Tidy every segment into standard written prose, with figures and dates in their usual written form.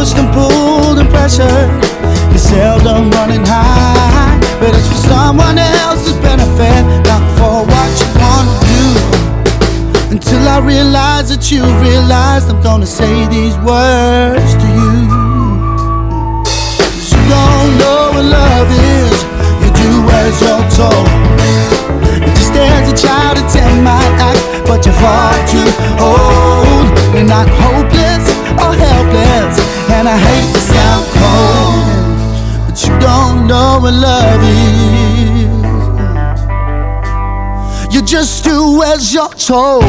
pushed and pulled and pressured. You're seldom running high, but it's for someone else's benefit, not for what you want to do. Until I realize that you realized, I'm gonna say these words to you. 'Cause you don't know what love is, you do as you're told. And just as a child, a 10 might act, but you're far too old. You're not hopeless or helpless, and I hate to sound cold, but you don't know what love is. You just do as you're told.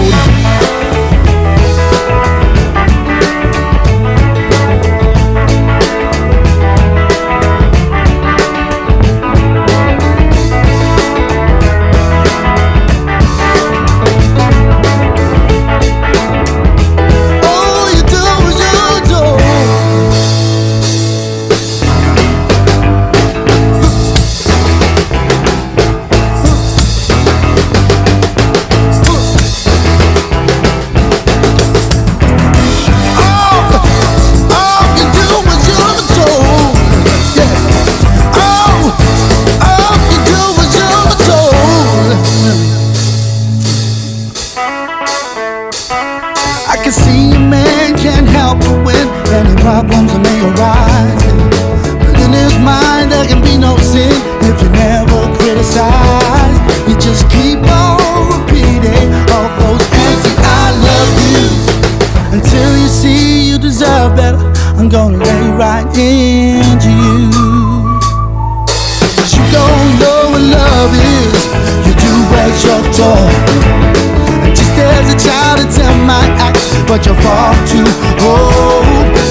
I can see a man can't help but win any problems that may arise. But in his mind there can be no sin if you never criticize. You just keep on repeating all those empty I love yous until you see you deserve better. I'm gonna lay right into you. 'Cause you don't know what love is, you do as you're told. Just as a child, it's in my act, but you're far too old.